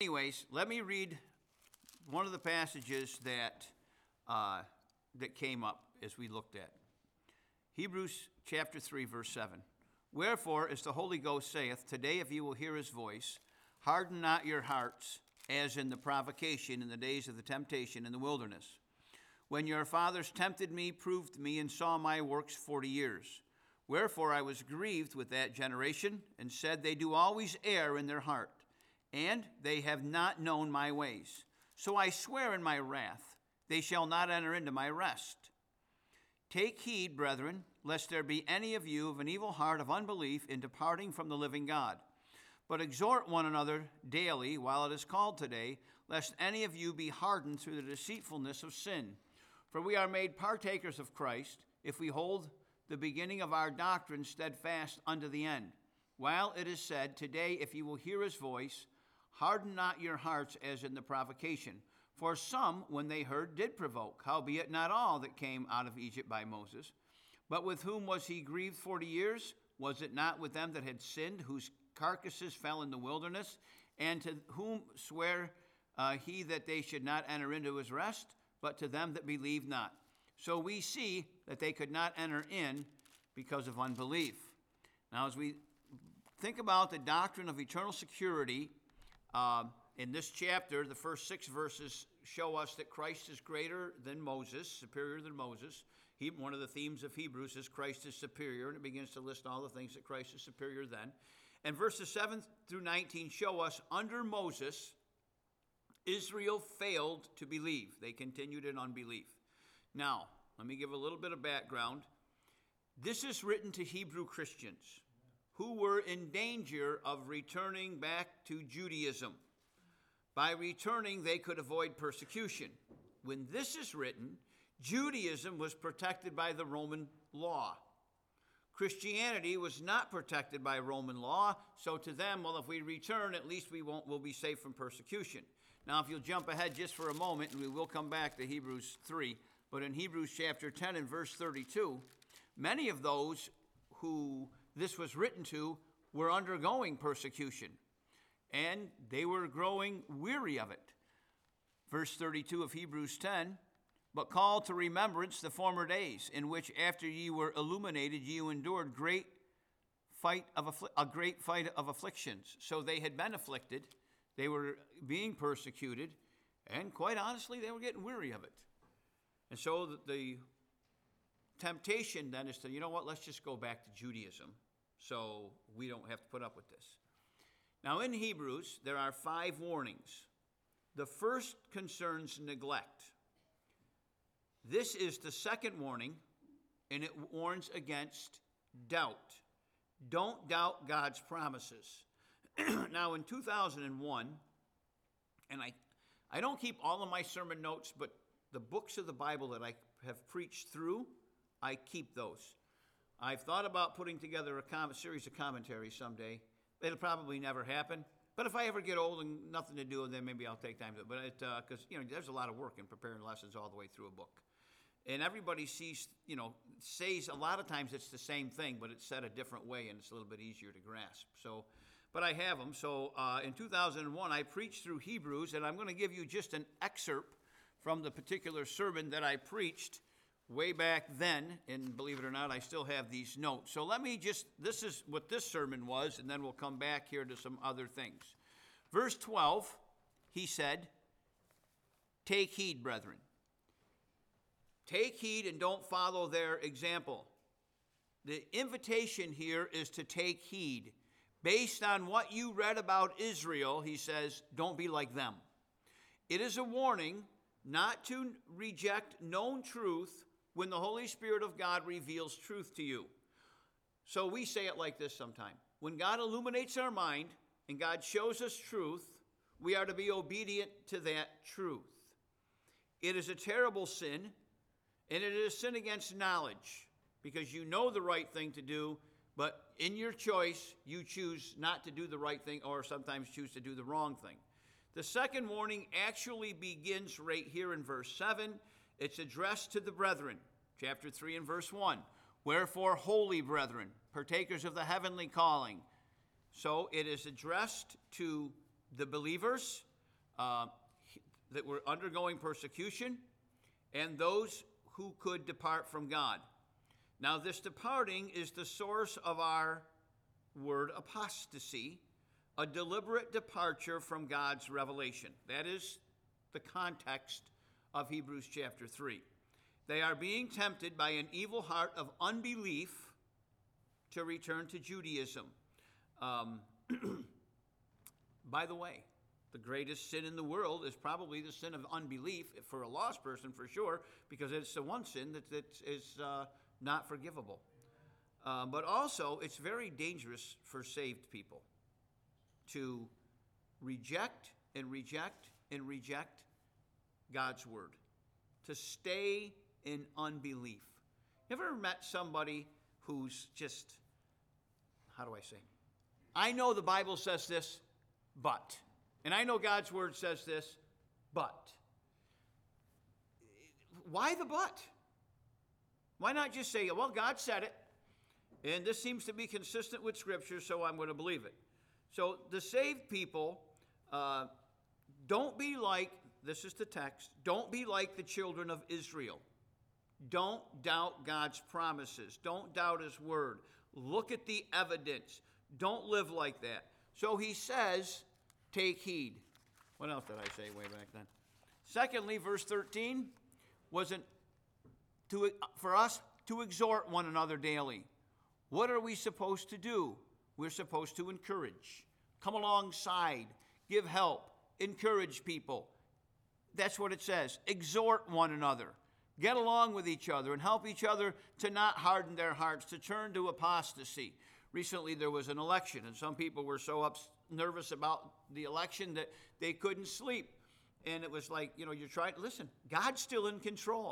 anyways, let me read one of the passages that came up as we looked at. Hebrews chapter 3, verse 7. Wherefore, as the Holy Ghost saith, today if you will hear his voice, harden not your hearts, as in the provocation in the days of the temptation in the wilderness, when your fathers tempted me, proved me, and saw my works 40 years. Wherefore I was grieved with that generation, and said, they do always err in their heart, and they have not known my ways. So I swear in my wrath, they shall not enter into my rest. Take heed, brethren, lest there be any of you of an evil heart of unbelief in departing from the living God. But exhort one another daily, while it is called today, lest any of you be hardened through the deceitfulness of sin. For we are made partakers of Christ, if we hold the beginning of our doctrine steadfast unto the end. While it is said, today if you will hear his voice, harden not your hearts as in the provocation. For some, when they heard, did provoke, howbeit not all that came out of Egypt by Moses. But with whom was he grieved 40 years? Was it not with them that had sinned, whose carcasses fell in the wilderness? And to whom sware he that they should not enter into his rest? But to them that believed not. So we see that they could not enter in because of unbelief. Now, as we think about the doctrine of eternal security, in this chapter, the first 6 verses show us that Christ is greater than Moses, superior than Moses. One of the themes of Hebrews is Christ is superior, and it begins to list all the things that Christ is superior than. And verses 7 through 19 show us under Moses, Israel failed to believe. They continued in unbelief. Now, let me give a little bit of background. This is written to Hebrew Christians who were in danger of returning back to Judaism. By returning, they could avoid persecution. When this is written, Judaism was protected by the Roman law. Christianity was not protected by Roman law, so to them, well, if we return, at least we'll be safe from persecution. Now, if you'll jump ahead just for a moment, and we will come back to Hebrews 3, but in Hebrews chapter 10 and verse 32, many of those who this was written to were undergoing persecution, and they were growing weary of it. Verse 32 of Hebrews 10, but call to remembrance the former days, in which after ye were illuminated, ye endured a great fight of afflictions. So they had been afflicted, they were being persecuted, and quite honestly, they were getting weary of it. And so the temptation then is to, you know what, let's just go back to Judaism so we don't have to put up with this. Now in Hebrews, there are 5 warnings. The first concerns neglect. This is the second warning, and it warns against doubt. Don't doubt God's promises. Now in 2001, and I don't keep all of my sermon notes, but the books of the Bible that I have preached through, I keep those. I've thought about putting together a series of commentaries someday. It'll probably never happen. But if I ever get old and nothing to do, then maybe I'll take time to do it. But because there's a lot of work in preparing lessons all the way through a book. And everybody says a lot of times it's the same thing, but it's said a different way, and it's a little bit easier to grasp. But I have them. So in 2001, I preached through Hebrews, and I'm going to give you just an excerpt from the particular sermon that I preached way back then. And believe it or not, I still have these notes. So this is what this sermon was, and then we'll come back here to some other things. Verse 12, he said, take heed, brethren. Take heed and don't follow their example. The invitation here is to take heed. Based on what you read about Israel, he says, don't be like them. It is a warning not to reject known truth when the Holy Spirit of God reveals truth to you. So we say it like this sometime. When God illuminates our mind and God shows us truth, we are to be obedient to that truth. It is a terrible sin, and it is a sin against knowledge, because you know the right thing to do, but in your choice, you choose not to do the right thing, or sometimes choose to do the wrong thing. The second warning actually begins right here in verse 7. It's addressed to the brethren, chapter 3 and verse 1. Wherefore, holy brethren, partakers of the heavenly calling. So it is addressed to the believers, that were undergoing persecution and those who could depart from God. Now, this departing is the source of our word apostasy, a deliberate departure from God's revelation. That is the context of Hebrews chapter 3. They are being tempted by an evil heart of unbelief to return to Judaism. By the way, the greatest sin in the world is probably the sin of unbelief for a lost person, for sure, because it's the one sin that is not forgivable. But also, it's very dangerous for saved people to reject and reject and reject God's word, to stay in unbelief. You ever met somebody who's just, how do I say? I know the Bible says this, but. And I know God's word says this, but. Why the but? Why not just say, well, God said it, and this seems to be consistent with Scripture, so I'm going to believe it. So the saved people, don't be like, this is the text, don't be like the children of Israel. Don't doubt God's promises. Don't doubt his word. Look at the evidence. Don't live like that. So he says, take heed. What else did I say way back then? Secondly, verse 13 wasn't for us to exhort one another daily. What are we supposed to do? We're supposed to encourage, come alongside, give help, encourage people. That's what it says. Exhort one another. Get along with each other and help each other to not harden their hearts, to turn to apostasy. Recently there was an election, and some people were so nervous about the election that they couldn't sleep. And it was like, you're trying to listen. God's still in control.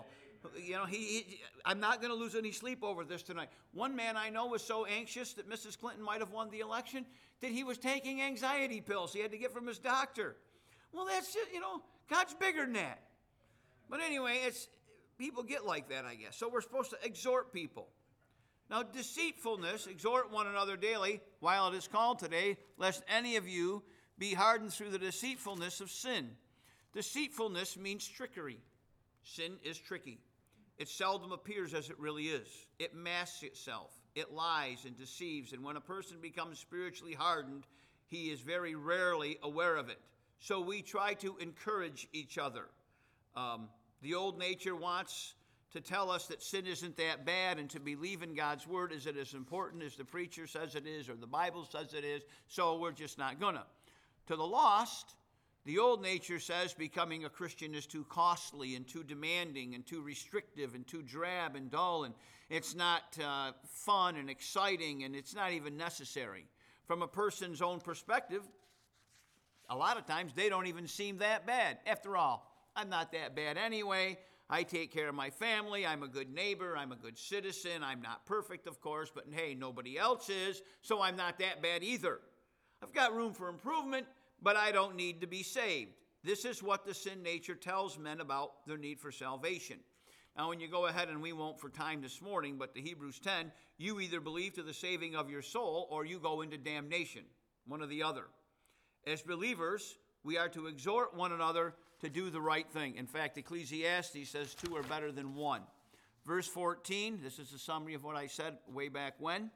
I'm not going to lose any sleep over this tonight. One man I know was so anxious that Mrs. Clinton might have won the election that he was taking anxiety pills he had to get from his doctor. Well, that's it, God's bigger than that. But anyway, people get like that, I guess. So we're supposed to exhort people. Now, deceitfulness, exhort one another daily, while it is called today, lest any of you be hardened through the deceitfulness of sin. Deceitfulness means trickery. Sin is tricky. It seldom appears as it really is. It masks itself. It lies and deceives. And when a person becomes spiritually hardened, he is very rarely aware of it. So we try to encourage each other. The old nature wants to tell us that sin isn't that bad, and to believe in God's word is it as important as the preacher says it is or the Bible says it is, so we're just not gonna. To the lost, the old nature says becoming a Christian is too costly and too demanding and too restrictive and too drab and dull, and it's not fun and exciting, and it's not even necessary. From a person's own perspective, a lot of times they don't even seem that bad. After all, I'm not that bad anyway. I take care of my family. I'm a good neighbor. I'm a good citizen. I'm not perfect, of course, but hey, nobody else is, so I'm not that bad either. I've got room for improvement, but I don't need to be saved. This is what the sin nature tells men about their need for salvation. Now, when you go ahead, and we won't for time this morning, but to Hebrews 10, you either believe to the saving of your soul or you go into damnation, one or the other. As believers, we are to exhort one another to do the right thing. In fact, Ecclesiastes says two are better than one. Verse 14, this is a summary of what I said way back when.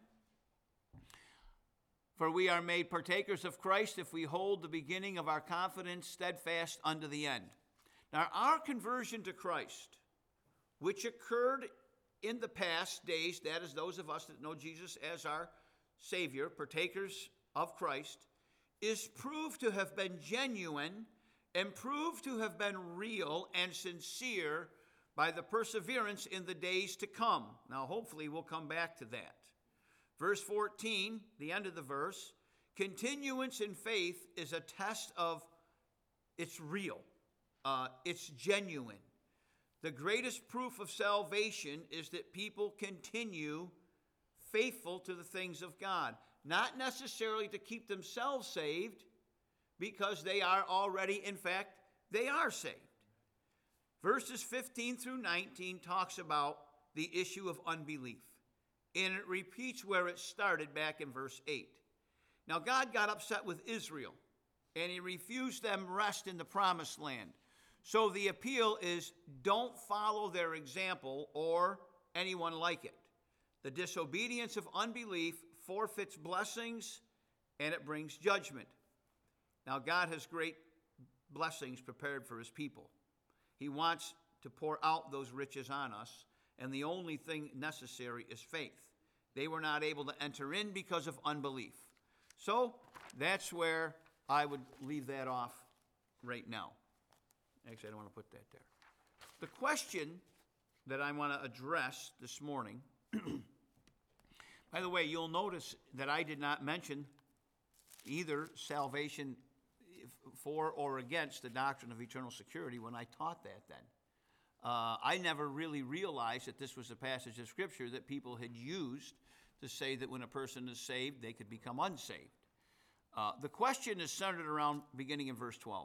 For we are made partakers of Christ if we hold the beginning of our confidence steadfast unto the end. Now, our conversion to Christ, which occurred in the past days, that is those of us that know Jesus as our Savior, partakers of Christ, is proved to have been genuine and proved to have been real and sincere by the perseverance in the days to come. Now, hopefully, we'll come back to that. Verse 14, the end of the verse, continuance in faith is a test of it's real, it's genuine. The greatest proof of salvation is that people continue faithful to the things of God, not necessarily to keep themselves saved, because they are already, in fact, they are saved. Verses 15 through 19 talks about the issue of unbelief. And it repeats where it started back in verse 8. Now, God got upset with Israel and he refused them rest in the promised land. So the appeal is, don't follow their example or anyone like it. The disobedience of unbelief forfeits blessings, and it brings judgment. Now, God has great blessings prepared for his people. He wants to pour out those riches on us, and the only thing necessary is faith. They were not able to enter in because of unbelief. So that's where I would leave that off right now. Actually, I don't want to put that there. The question that I want to address this morning, by the way, you'll notice that I did not mention either salvation for or against the doctrine of eternal security when I taught that then. I never really realized that this was a passage of Scripture that people had used to say that when a person is saved, they could become unsaved. The question is centered around beginning in verse 12.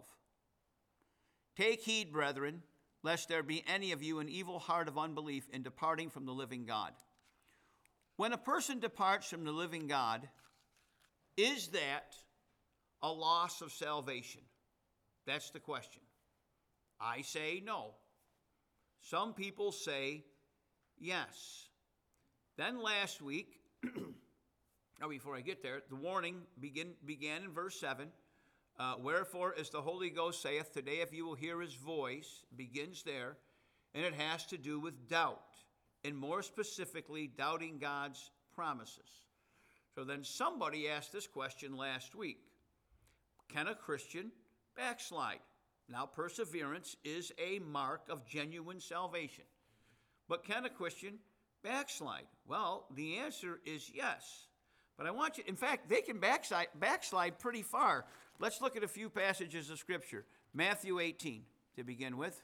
Take heed, brethren, lest there be any of you an evil heart of unbelief in departing from the living God. When a person departs from the living God, is that a loss of salvation? That's the question. I say no. Some people say yes. Then last week, now before I get there, the warning began in verse 7. Wherefore, as the Holy Ghost saith, today if you will hear his voice, begins there, and it has to do with doubt, and more specifically, doubting God's promises. So then somebody asked this question last week. Can a Christian backslide? Now, perseverance is a mark of genuine salvation. But can a Christian backslide? Well, the answer is yes. But I want you, in fact, they can backslide pretty far. Let's look at a few passages of Scripture. Matthew 18 to begin with.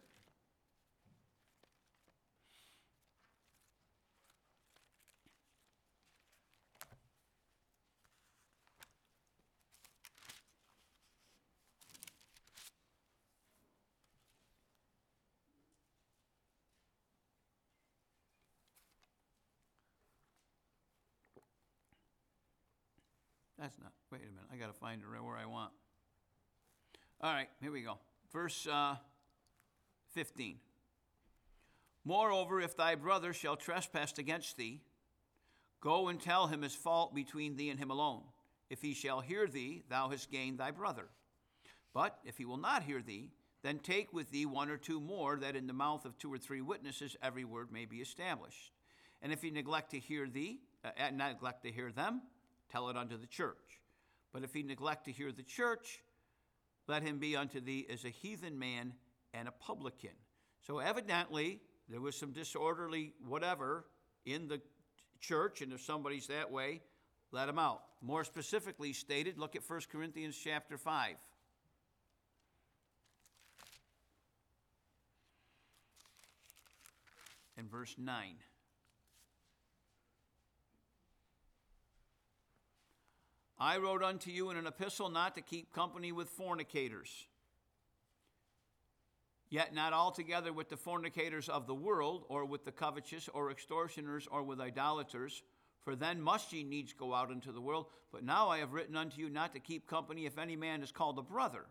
That's not, wait a minute, I got to find it right where I want. All right, here we go. Verse 15. Moreover, if thy brother shall trespass against thee, go and tell him his fault between thee and him alone. If he shall hear thee, thou hast gained thy brother. But if he will not hear thee, then take with thee one or two more, that in the mouth of 2 or 3 witnesses every word may be established. And if he neglect to hear thee, neglect to hear them, tell it unto the church. But if he neglect to hear the church, let him be unto thee as a heathen man and a publican. So evidently, there was some disorderly whatever in the church, and if somebody's that way, let him out. More specifically stated, look at 1 Corinthians chapter 5. And verse 9. I wrote unto you in an epistle not to keep company with fornicators, yet not altogether with the fornicators of the world, or with the covetous, or extortioners, or with idolaters, for then must ye needs go out into the world. But now I have written unto you not to keep company if any man is called a brother,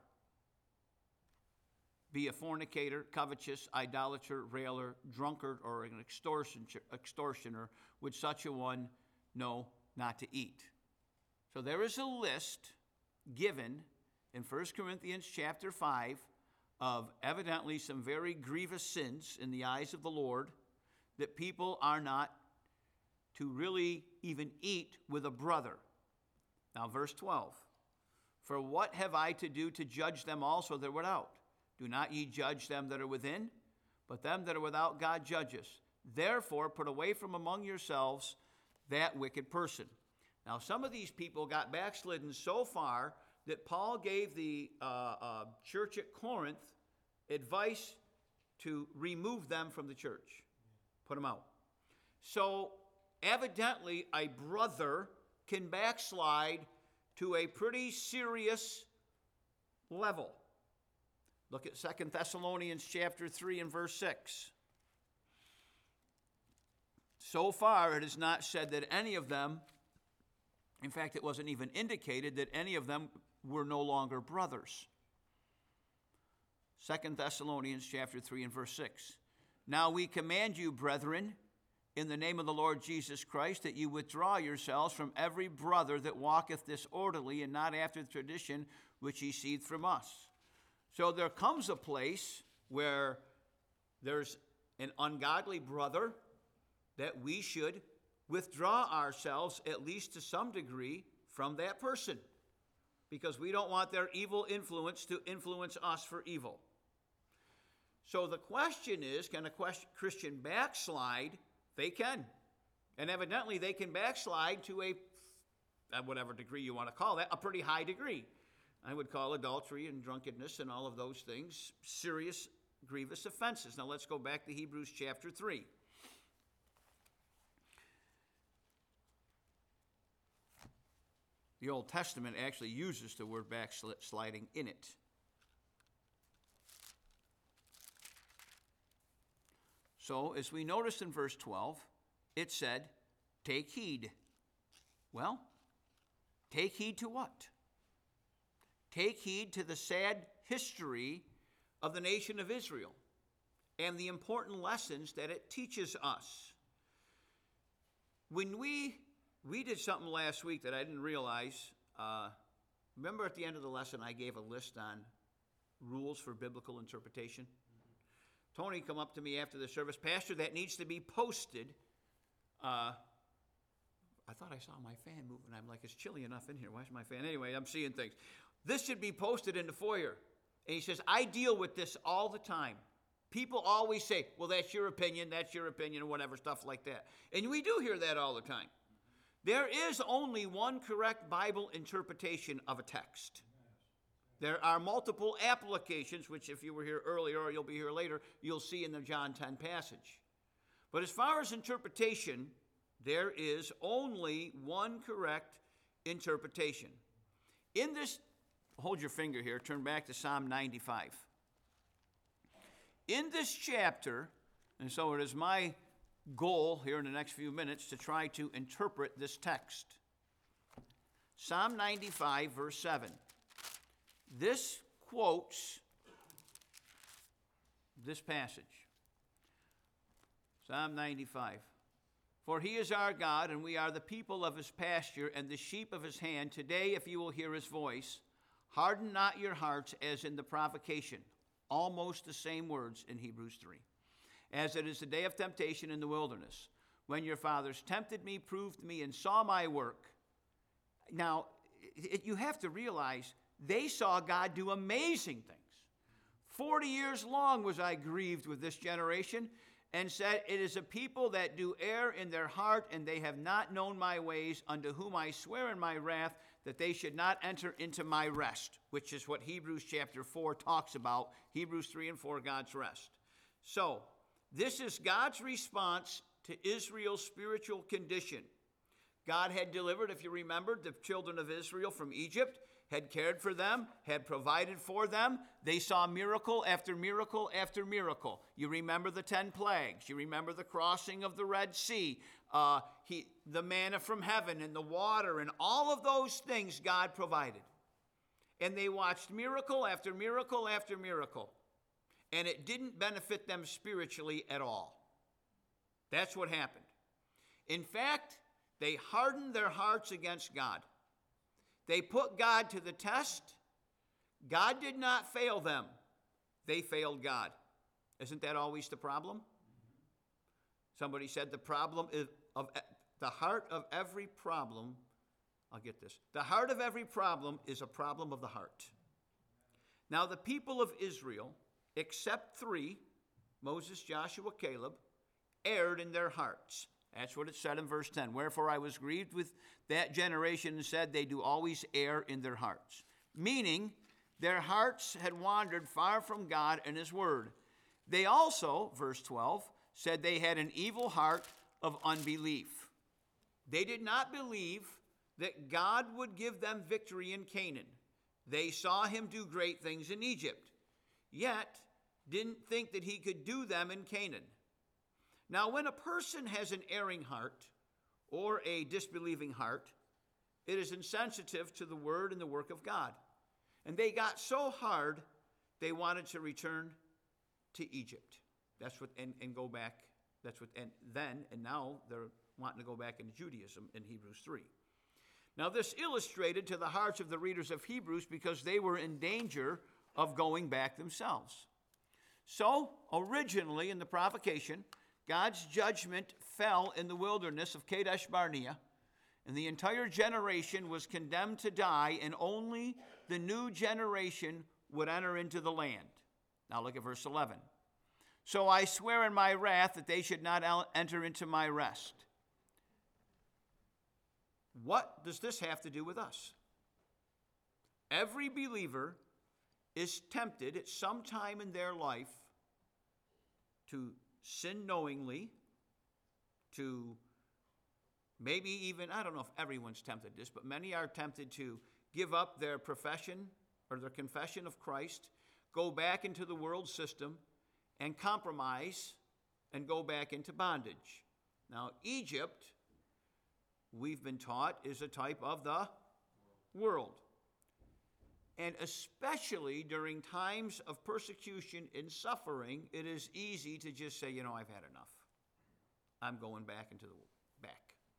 be a fornicator, covetous, idolater, railer, drunkard, or an extortioner, with such a one know not to eat. So there is a list given in 1 Corinthians chapter 5 of evidently some very grievous sins in the eyes of the Lord that people are not to really even eat with a brother. Now verse 12. For what have I to do to judge them also that are without? Do not ye judge them that are within, but them that are without God judges. Therefore put away from among yourselves that wicked person. Now, some of these people got backslidden so far that Paul gave the church at Corinth advice to remove them from the church, put them out. So, evidently, a brother can backslide to a pretty serious level. Look at 2 Thessalonians chapter 3 and verse 6. So far, it is not said that any of them, in fact, it wasn't even indicated that any of them were no longer brothers. 2 Thessalonians chapter 3 and verse 6. Now we command you, brethren, in the name of the Lord Jesus Christ, that you withdraw yourselves from every brother that walketh disorderly and not after the tradition which ye received from us. So there comes a place where there's an ungodly brother that we should withdraw ourselves, at least to some degree, from that person, because we don't want their evil influence to influence us for evil. So the question is, can a Christian backslide? They can. And evidently they can backslide to at whatever degree you want to call that, a pretty high degree. I would call adultery and drunkenness and all of those things serious, grievous offenses. Now let's go back to Hebrews chapter 3. The Old Testament actually uses the word backsliding in it. So, as we noticed in verse 12, it said, take heed. Well, take heed to what? Take heed to the sad history of the nation of Israel and the important lessons that it teaches us. When we did something last week that I didn't realize. Remember at the end of the lesson I gave a list on rules for biblical interpretation? Tony come up to me after the service, Pastor, that needs to be posted. I thought I saw my fan moving. I'm like, it's chilly enough in here. Why is my fan? Anyway, I'm seeing things. This should be posted in the foyer. And he says, I deal with this all the time. People always say, well, that's your opinion, or whatever, stuff like that. And we do hear that all the time. There is only one correct Bible interpretation of a text. There are multiple applications, which if you were here earlier or you'll be here later, you'll see in the John 10 passage. But as far as interpretation, there is only one correct interpretation. In this, hold your finger here, turn back to Psalm 95. In this chapter, and so it is my goal here in the next few minutes to try to interpret this text. Psalm 95, verse 7. This quotes this passage. Psalm 95. For he is our God, and we are the people of his pasture and the sheep of his hand. Today, if you will hear his voice, harden not your hearts as in the provocation. Almost the same words in Hebrews 3. As it is the day of temptation in the wilderness, when your fathers tempted me, proved me, and saw my work. Now, you have to realize they saw God do amazing things. 40 years long was I grieved with this generation, and said, it is a people that do err in their heart, and they have not known my ways, unto whom I swear in my wrath, that they should not enter into my rest, which is what Hebrews chapter 4 talks about, Hebrews 3 and 4, God's rest. So, this is God's response to Israel's spiritual condition. God had delivered, if you remember, the children of Israel from Egypt, had cared for them, had provided for them. They saw miracle after miracle after miracle. You remember the 10 plagues. You remember the crossing of the Red Sea, the manna from heaven and the water, and all of those things God provided. And they watched miracle after miracle after miracle. And it didn't benefit them spiritually at all. That's what happened. In fact, they hardened their hearts against God. They put God to the test. God did not fail them. They failed God. Isn't that always the problem? Somebody said the problem is of the heart of every problem. I'll get this. The heart of every problem is a problem of the heart. Now the people of Israel, except 3, Moses, Joshua, Caleb, erred in their hearts. That's what it said in verse 10. Wherefore I was grieved with that generation and said, they do always err in their hearts. Meaning, their hearts had wandered far from God and his word. They also, verse 12, said they had an evil heart of unbelief. They did not believe that God would give them victory in Canaan. They saw him do great things in Egypt, yet didn't think that he could do them in Canaan. Now, when a person has an erring heart or a disbelieving heart, it is insensitive to the word and the work of God. And they got so hard, they wanted to return to Egypt. That's what, and go back. That's what, and now they're wanting to go back into Judaism in Hebrews 3. Now, this illustrated to the hearts of the readers of Hebrews because they were in danger of going back themselves. So, originally in the provocation, God's judgment fell in the wilderness of Kadesh Barnea, and the entire generation was condemned to die, and only the new generation would enter into the land. Now look at verse 11. So I swear in my wrath that they should not enter into my rest. What does this have to do with us? Every believer is tempted at some time in their life to sin knowingly, to maybe even, I don't know if everyone's tempted this, but many are tempted to give up their profession or their confession of Christ, go back into the world system, and compromise and go back into bondage. Now, Egypt, we've been taught, is a type of the world. And especially during times of persecution and suffering, it is easy to just say, I've had enough. I'm going back into the back.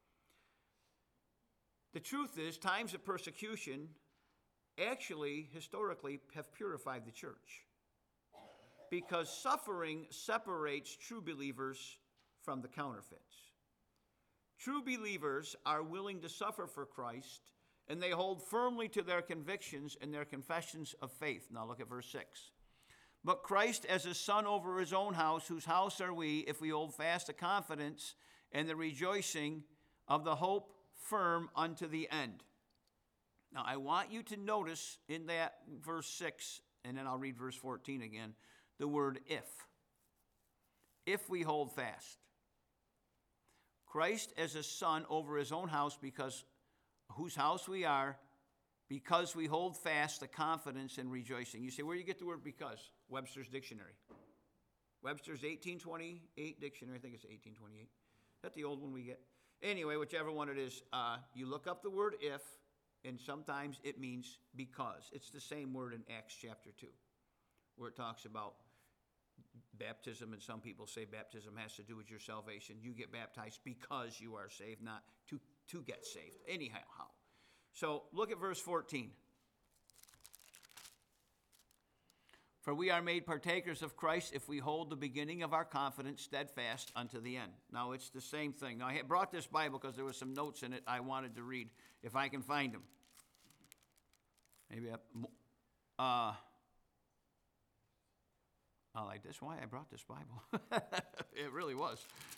The truth is, times of persecution actually, historically, have purified the church. Because suffering separates true believers from the counterfeits. True believers are willing to suffer for Christ, and they hold firmly to their convictions and their confessions of faith. Now look at verse 6. But Christ as a son over his own house, whose house are we, if we hold fast the confidence and the rejoicing of the hope firm unto the end. Now I want you to notice in that verse 6, and then I'll read verse 14 again, the word if. If we hold fast. Christ as a son over his own house, because whose house we are, because we hold fast the confidence and rejoicing. You say, where do you get the word because? Webster's dictionary. Webster's 1828 dictionary. I think it's 1828. Is that the old one we get? Anyway, whichever one it is, you look up the word if, and sometimes it means because. It's the same word in Acts chapter 2, where it talks about baptism, and some people say baptism has to do with your salvation. You get baptized because you are saved, not to get saved. Anyhow, so look at verse 14. For we are made partakers of Christ if we hold the beginning of our confidence steadfast unto the end. Now, it's the same thing. Now, I brought this Bible because there were some notes in it I wanted to read, if I can find them. Maybe I like this. Why I brought this Bible. It really was.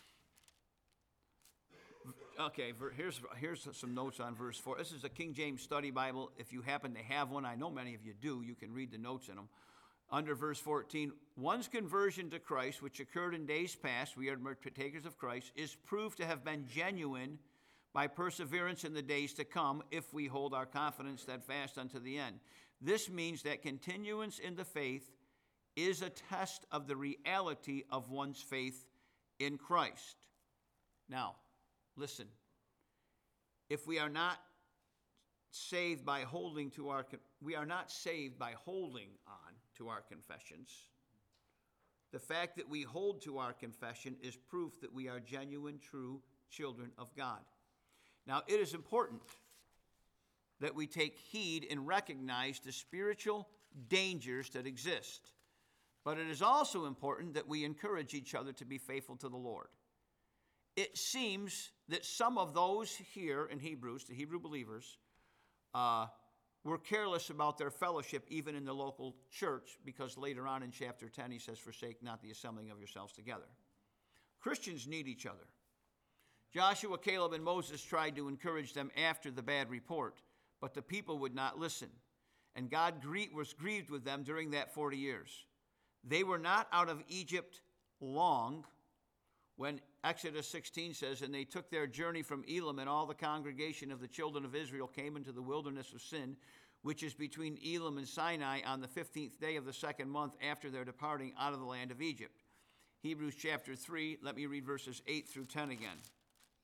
Okay, here's some notes on verse 4. This is a King James Study Bible. If you happen to have one, I know many of you do, you can read the notes in them. Under verse 14, one's conversion to Christ, which occurred in days past, we are partakers of Christ, is proved to have been genuine by perseverance in the days to come if we hold our confidence steadfast unto the end. This means that continuance in the faith is a test of the reality of one's faith in Christ. Now, listen. If we are not saved by holding to our, we are not saved by holding on to our confessions. The fact that we hold to our confession is proof that we are genuine, true children of God. Now, it is important that we take heed and recognize the spiritual dangers that exist. But it is also important that we encourage each other to be faithful to the Lord. It seems that some of those here in Hebrews, the Hebrew believers, were careless about their fellowship even in the local church, because later on in chapter 10 he says, forsake not the assembling of yourselves together. Christians need each other. Joshua, Caleb, and Moses tried to encourage them after the bad report, but the people would not listen. And God was grieved with them during that 40 years. They were not out of Egypt long, when Exodus 16 says, and they took their journey from Elim, and all the congregation of the children of Israel came into the wilderness of Sin, which is between Elim and Sinai, on the 15th day of the second month after their departing out of the land of Egypt. Hebrews chapter 3, let me read verses 8 through 10 again.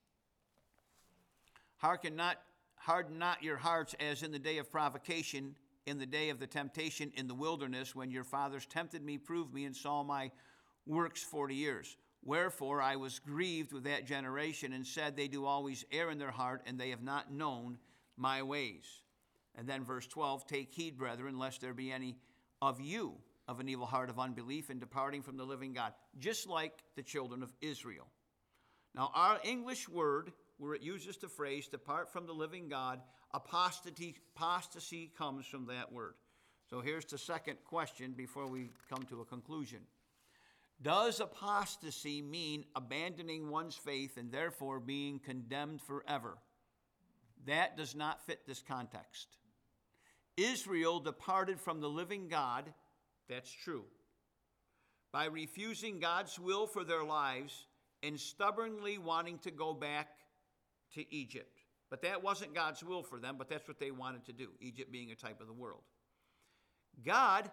Harden not your hearts as in the day of provocation, in the day of the temptation in the wilderness, when your fathers tempted me, proved me, and saw my works 40 years. Wherefore I was grieved with that generation, and said, they do always err in their heart, and they have not known my ways. And then verse 12, take heed, brethren, lest there be any of you of an evil heart of unbelief in departing from the living God, just like the children of Israel. Now, our English word, where it uses the phrase, depart from the living God, apostasy comes from that word. So here's the second question before we come to a conclusion. Does apostasy mean abandoning one's faith and therefore being condemned forever? That does not fit this context. Israel departed from the living God, that's true, by refusing God's will for their lives and stubbornly wanting to go back to Egypt. But that wasn't God's will for them, but that's what they wanted to do, Egypt being a type of the world. God,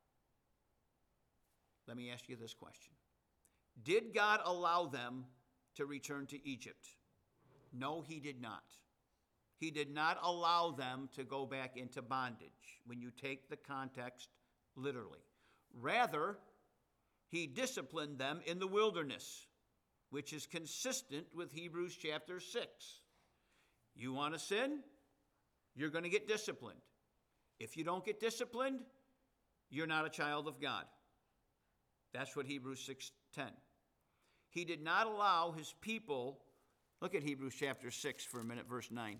let me ask you this question. Did God allow them to return to Egypt? No, he did not. He did not allow them to go back into bondage when you take the context literally. Rather, he disciplined them in the wilderness, which is consistent with Hebrews chapter 6. You want to sin? You're going to get disciplined. If you don't get disciplined, you're not a child of God. That's what Hebrews 6:10. He did not allow his people, look at Hebrews chapter 6 for a minute, verse 9.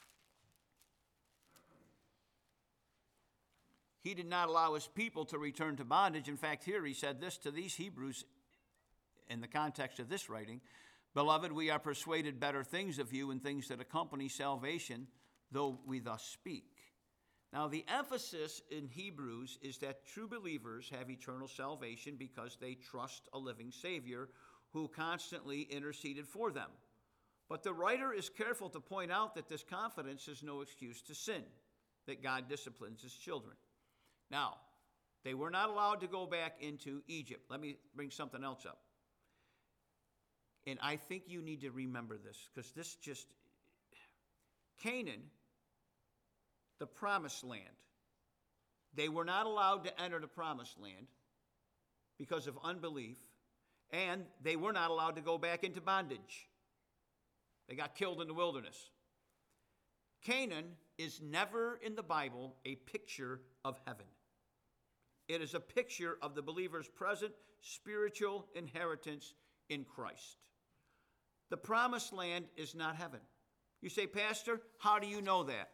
He did not allow his people to return to bondage. In fact, here he said this to these Hebrews in the context of this writing. Beloved, we are persuaded better things of you and things that accompany salvation, though we thus speak. Now, the emphasis in Hebrews is that true believers have eternal salvation because they trust a living Savior who constantly interceded for them. But the writer is careful to point out that this confidence is no excuse to sin, that God disciplines his children. Now, they were not allowed to go back into Egypt. Let me bring something else up. And I think you need to remember this, because this just, Canaan, the promised land, they were not allowed to enter the promised land because of unbelief, and they were not allowed to go back into bondage. They got killed in the wilderness. Canaan is never in the Bible a picture of heaven. It is a picture of the believer's present spiritual inheritance in Christ. The promised land is not heaven. You say, Pastor, how do you know that?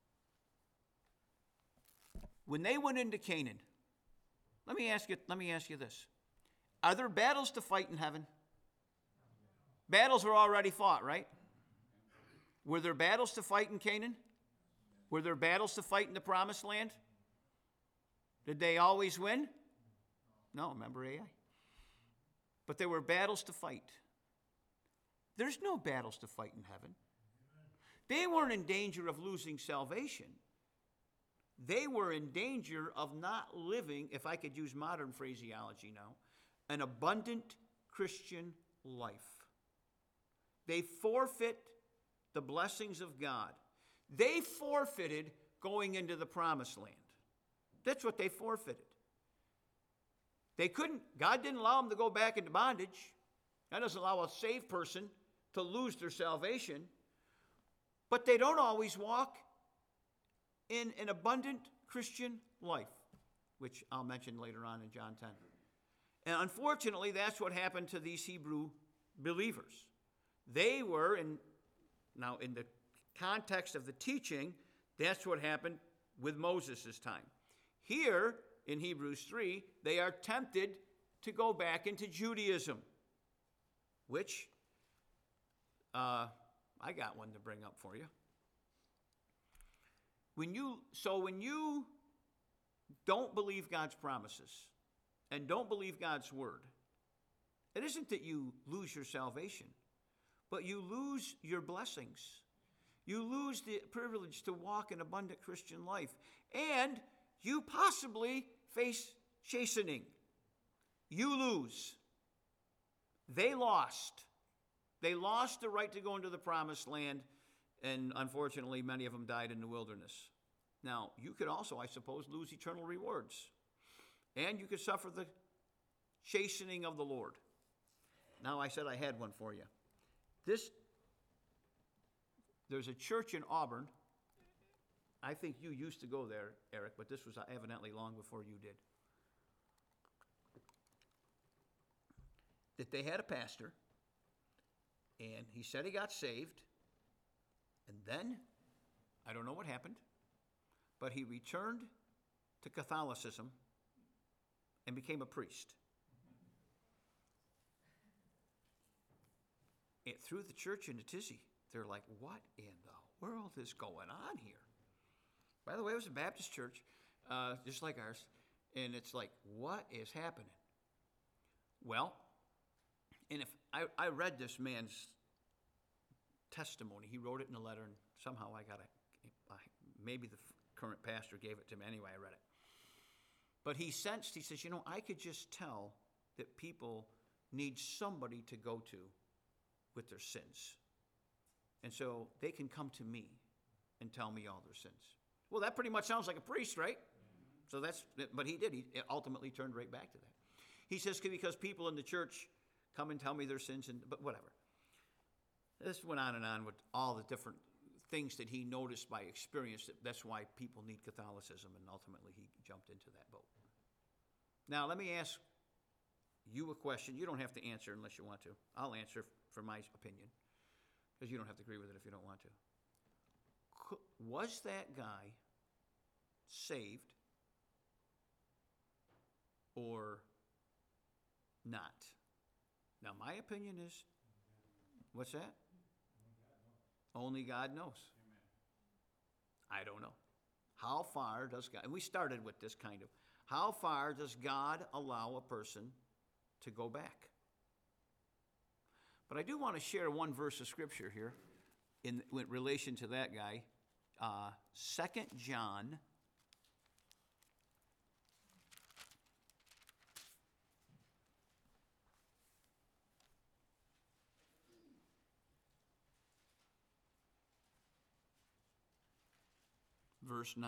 When they went into Canaan, let me ask you this. Are there battles to fight in heaven? Battles were already fought, right? Were there battles to fight in Canaan? Were there battles to fight in the promised land? Did they always win? No, remember Ai? But there were battles to fight. There's no battles to fight in heaven. They weren't in danger of losing salvation. They were in danger of not living, if I could use modern phraseology now, an abundant Christian life. They forfeit the blessings of God. They forfeited going into the promised land. That's what they forfeited. They couldn't, God didn't allow them to go back into bondage. God doesn't allow a saved person to lose their salvation. But they don't always walk in an abundant Christian life, which I'll mention later on in John 10. And unfortunately, that's what happened to these Hebrew believers. They were, now in the context of the teaching, that's what happened with Moses' time. Here, in Hebrews 3, they are tempted to go back into Judaism, which I got one to bring up for you. When you don't believe God's promises and don't believe God's word, it isn't that you lose your salvation, but you lose your blessings. You lose the privilege to walk an abundant Christian life, and you possibly face chastening. You lose. They lost. They lost the right to go into the promised land, and unfortunately, many of them died in the wilderness. Now, you could also, I suppose, lose eternal rewards. And you could suffer the chastening of the Lord. Now, I said I had one for you. There's a church in Auburn. I think you used to go there, Eric, but this was evidently long before you did. That they had a pastor, and he said he got saved, and then, I don't know what happened, but he returned to Catholicism and became a priest. And through the church in Tizzy, they're like, what in the world is going on here? By the way, it was a Baptist church, just like ours, and it's like, what is happening? Well, and if I read this man's testimony, he wrote it in a letter, and somehow I got maybe the current pastor gave it to me. Anyway, I read it. But he sensed, he says, I could just tell that people need somebody to go to with their sins. And so they can come to me and tell me all their sins. Well, that pretty much sounds like a priest, right? So but he did. He ultimately turned right back to that. He says, because people in the church come and tell me their sins, but whatever. This went on and on with all the different things that he noticed by experience. That's why people need Catholicism, and ultimately he jumped into that boat. Now, let me ask you a question. You don't have to answer unless you want to. I'll answer for my opinion, because you don't have to agree with it if you don't want to. Was that guy saved or not? Now, my opinion is, what's that? Only God knows. I don't know. How far does God, and we started with this kind of, how far does God allow a person to go back? But I do want to share one verse of Scripture here in relation to that guy. 2 John verse 9.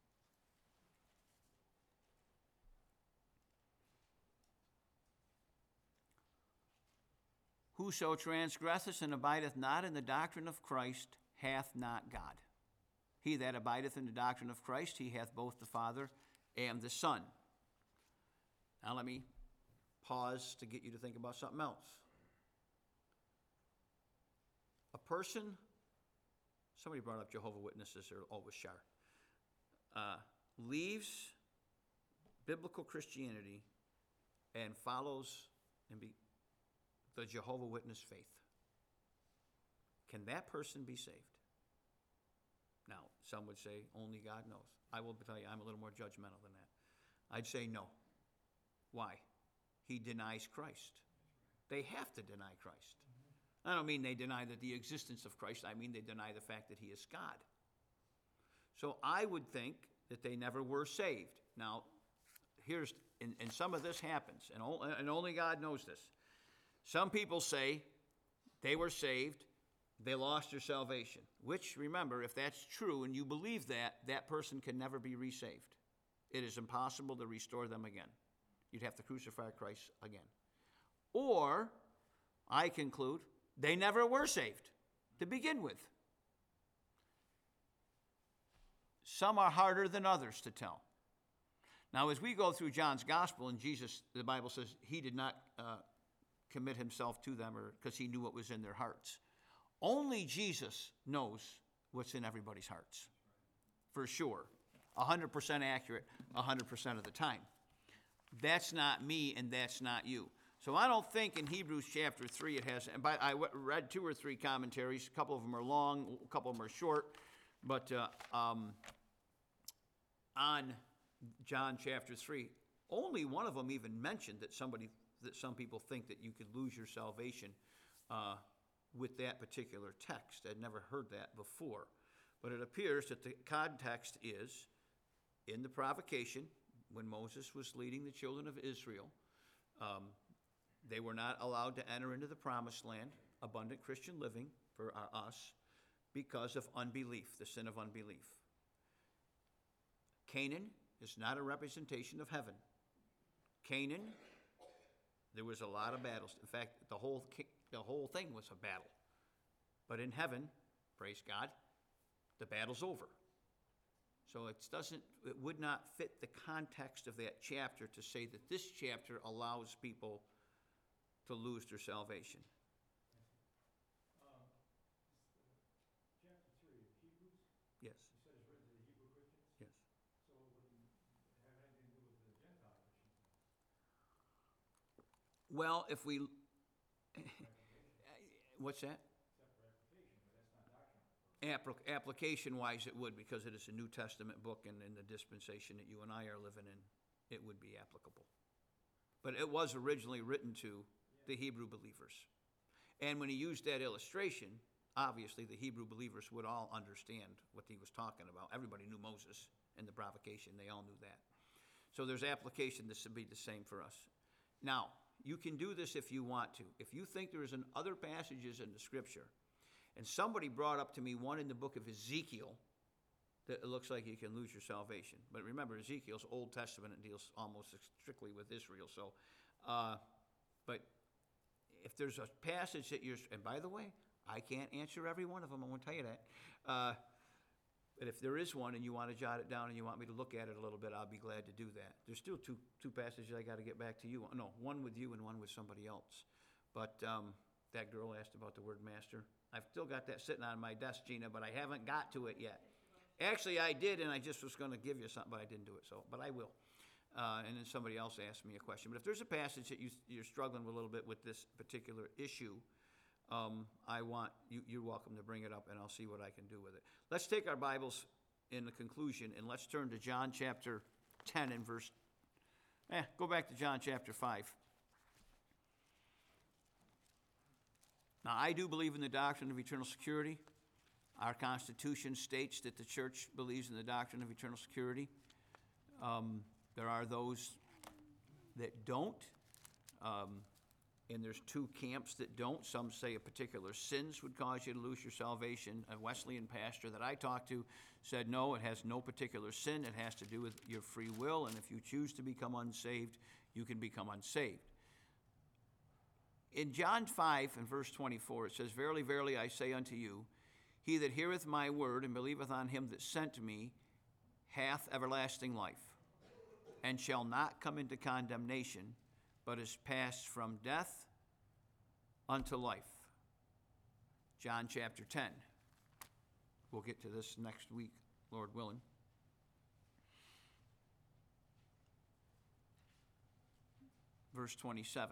Whoso transgresseth and abideth not in the doctrine of Christ hath not God. He that abideth in the doctrine of Christ, he hath both the Father and the Son. Now let me pause to get you to think about something else. A person, somebody brought up Jehovah's Witnesses, or always Shar, leaves biblical Christianity and follows the Jehovah's Witness faith. Can that person be saved? Now, some would say only God knows. I will tell you, I'm a little more judgmental than that. I'd say no. Why? He denies Christ. They have to deny Christ. I don't mean they deny the existence of Christ. I mean they deny the fact that he is God. So I would think that they never were saved. Now, and some of this happens, and only God knows this. Some people say they were saved, they lost their salvation, which, remember, if that's true and you believe that, that person can never be resaved. It is impossible to restore them again. You'd have to crucify Christ again. Or, I conclude, they never were saved to begin with. Some are harder than others to tell. Now, as we go through John's gospel, and Jesus, the Bible says, he did not commit himself to them because he knew what was in their hearts. Only Jesus knows what's in everybody's hearts, for sure. 100% accurate 100% of the time. That's not me, and that's not you. So I don't think in Hebrews chapter 3 it has, and I read 2 or 3 commentaries. A couple of them are long, a couple of them are short. But on John chapter 3, only one of them even mentioned that some people think that you could lose your salvation with that particular text. I'd never heard that before. But it appears that the context is in the provocation, when Moses was leading the children of Israel, they were not allowed to enter into the promised land, abundant Christian living for us, because of unbelief, the sin of unbelief. Canaan is not a representation of heaven. Canaan, there was a lot of battles. In fact, the whole thing was a battle. But in heaven, praise God, the battle's over. So it would not fit the context of that chapter to say that this chapter allows people to lose their salvation. Chapter 3 of Hebrews, Yes. you said it's written to the Hebrew Christians? Yes. So it wouldn't have anything to do with the Gentile Christians? Well, if we, what's that? Except for application, but that's not doctrinal. Application-wise, it would, because it is a New Testament book, and in the dispensation that you and I are living in, it would be applicable. But it was originally written to the Hebrew believers. And when he used that illustration, obviously the Hebrew believers would all understand what he was talking about. Everybody knew Moses and the provocation. They all knew that. So there's application. This would be the same for us. Now, you can do this if you want to. If you think there is other passages in the Scripture, and somebody brought up to me one in the book of Ezekiel, that it looks like you can lose your salvation. But remember, Ezekiel's Old Testament, it deals almost strictly with Israel. So, but if there's a passage that and by the way, I can't answer every one of them, I won't tell you that. But if there is one and you want to jot it down and you want me to look at it a little bit, I'll be glad to do that. There's still two passages I got to get back to you. No, one with you and one with somebody else. But that girl asked about the word master. I've still got that sitting on my desk, Gina, but I haven't got to it yet. Actually, I did, and I just was going to give you something, but I didn't do it. But I will. And then somebody else asked me a question. But if there's a passage that you're struggling with a little bit with this particular issue, you're welcome to bring it up, and I'll see what I can do with it. Let's take our Bibles in the conclusion, and let's turn to John chapter 10 and verse. Go back to John chapter 5. Now, I do believe in the doctrine of eternal security. Our Constitution states that the church believes in the doctrine of eternal security. There are those that don't. And there's two camps that don't. Some say a particular sins would cause you to lose your salvation. A Wesleyan pastor that I talked to said, no, it has no particular sin. It has to do with your free will, and if you choose to become unsaved, you can become unsaved. In John 5 and verse 24, it says, Verily, verily, I say unto you, he that heareth my word and believeth on him that sent me hath everlasting life, and shall not come into condemnation, but is passed from death unto life. John chapter 10. We'll get to this next week, Lord willing. Verse 27.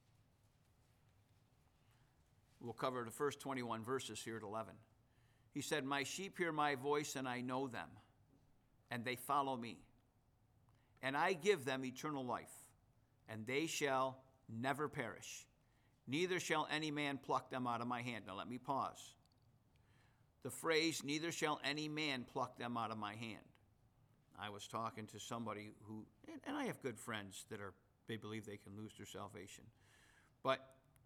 We'll cover the first 21 verses here at 11. He said, My sheep hear my voice, and I know them, and they follow me. And I give them eternal life, and they shall never perish, neither shall any man pluck them out of my hand. Now let me pause. The phrase, neither shall any man pluck them out of my hand. I was talking to somebody who, and I have good friends that they believe they can lose their salvation. But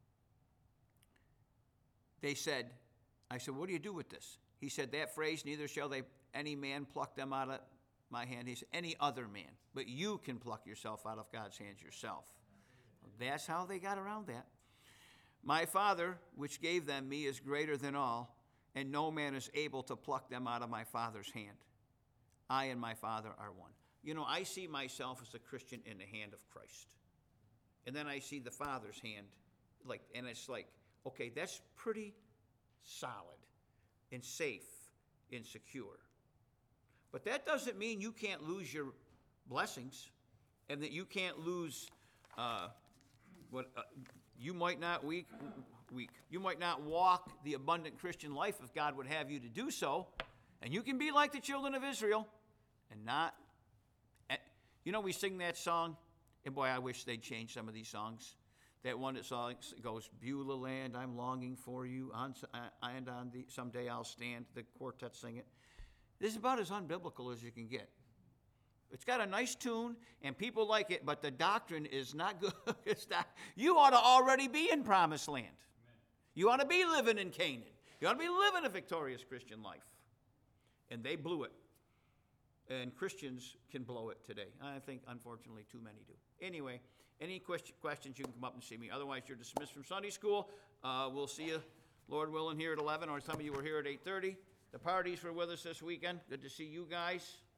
I said, what do you do with this? He said, that phrase, neither shall any man pluck them out of my hand. He said, any other man. But you can pluck yourself out of God's hands yourself. That's how they got around that. My Father, which gave them me, is greater than all, and no man is able to pluck them out of my Father's hand. I and my Father are one. You know, I see myself as a Christian in the hand of Christ. And then I see the Father's hand, and it's like, okay, that's pretty solid and safe and secure. But that doesn't mean you can't lose your blessings, and that you can't lose you might not you might not walk the abundant Christian life if God would have you to do so, and you can be like the children of Israel and not. We sing that song, and boy, I wish they'd change some of these songs. That one that goes, Beulah land, I'm longing for you, and on the someday I'll stand. The quartet sing it. This is about as unbiblical as you can get. It's got a nice tune, and people like it, but the doctrine is not good. You ought to already be in Promised Land. Amen. You ought to be living in Canaan. You ought to be living a victorious Christian life. And they blew it. And Christians can blow it today. I think unfortunately too many do. Anyway, any questions, you can come up and see me. Otherwise, you're dismissed from Sunday school. We'll see you, Lord willing, here at 11, or some of you were here at 8:30. The parties were with us this weekend. Good to see you guys.